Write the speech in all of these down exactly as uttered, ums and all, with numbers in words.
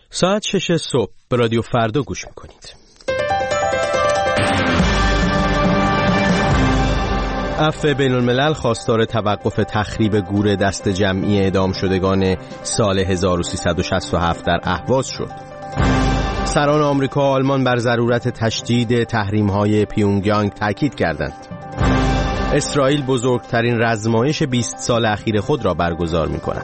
ساعت شش صبح به رادیو فردا گوش میکنید. عفو بین الملل خواستار توقف تخریب گور دست جمعی اعدام شدگان سال هزار و سیصد و شصت و هفت در اهواز شد. سران آمریکا و آلمان بر ضرورت تشدید تحریم‌های پیونگیانگ تاکید کردند. اسرائیل بزرگترین رزمایش بیست سال اخیر خود را برگزار می‌کند.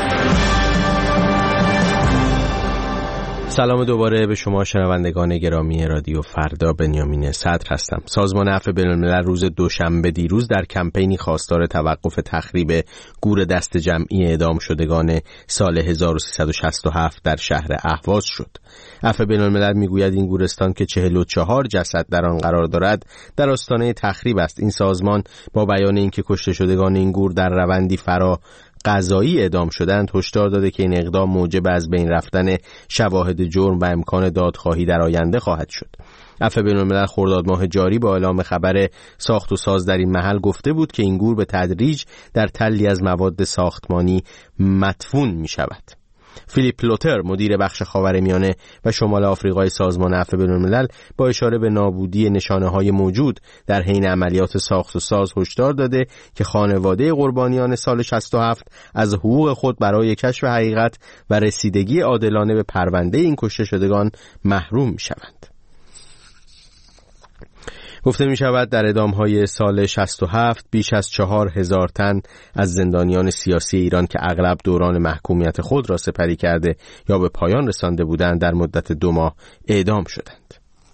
سلام دوباره به شما شنوندگان گرامی رادیو فردا. بنیامین صدر هستم. سازمان عفو بین الملل روز دوشنبه دیروز در کمپینی خواستار توقف تخریب گور دست جمعی اعدام شدگان سال هزار و سیصد و شصت و هفت در شهر اهواز شد. عفو بین الملل میگوید این گورستان که چهل و چهار جسد در آن قرار دارد در آستانه تخریب است. این سازمان با بیان اینکه کشته شدگان این گور در روندی فرا قضایی اعدام شدند هشدار داده که این اقدام موجب از بین رفتن شواهد جرم و امکان دادخواهی در آینده خواهد شد. عفو بین الملل خرداد ماه جاری با اعلام خبر ساخت و ساز در این محل گفته بود که این گور به تدریج در تلی از مواد ساختمانی مدفون می شود. فیلیپ لوتر مدیر بخش خاورمیانه و شمال آفریقای سازمان عفو بین الملل با اشاره به نابودی نشانه‌های موجود در حین عملیات ساخت و ساز هشدار داده که خانواده قربانیان سال شصت و هفت از حقوق خود برای کشف حقیقت و رسیدگی عادلانه به پرونده این کشته شدگان محروم می‌شوند. گفته می شود در اعدام‌های سال شصت و هفت بیش از چهار هزار تن از زندانیان سیاسی ایران که اغلب دوران محکومیت خود را سپری کرده یا به پایان رسانده بودند در مدت دو ماه اعدام شدند.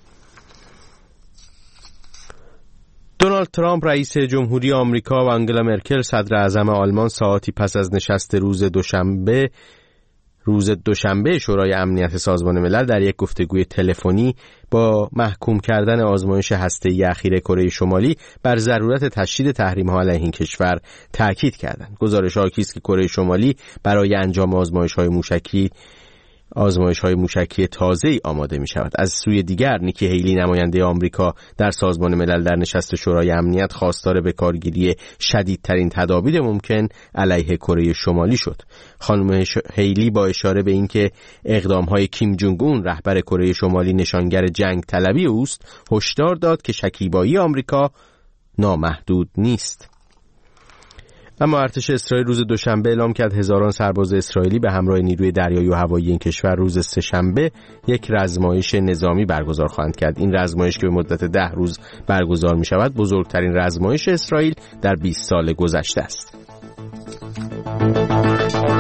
دونالد ترامپ رئیس جمهوری آمریکا و آنگلا مرکل صدر اعظم آلمان ساعتی پس از نشست روز دوشنبه روز دوشنبه شورای امنیت سازمان ملل در یک گفتگوی تلفنی با محکوم کردن آزمایش هسته‌ای اخیر کره شمالی بر ضرورت تشدید تحریم‌ها علیه این کشور تاکید کردند. گزارش حاکی است که کره شمالی برای انجام آزمایش‌های موشکی آزمایش‌های موشکی تازه‌ای آماده می‌شود. از سوی دیگر نیکی هیلی نماینده آمریکا در سازمان ملل در نشست شورای امنیت خواستار به کارگیری شدیدترین تدابیر ممکن علیه کره شمالی شد. خانم هیلی با اشاره به اینکه اقدام‌های کیم جونگ اون رهبر کره شمالی نشانگر جنگ طلبی اوست، هشدار داد که شکیبایی آمریکا نامحدود نیست. اما ارتش اسرائیل روز دوشنبه اعلام کرد هزاران سرباز اسرائیلی به همراه نیروی دریایی و هوایی این کشور روز سه‌شنبه یک رزمایش نظامی برگزار خواهند کرد. این رزمایش که به مدت ده روز برگزار می شود بزرگترین رزمایش اسرائیل در بیست سال گذشته است.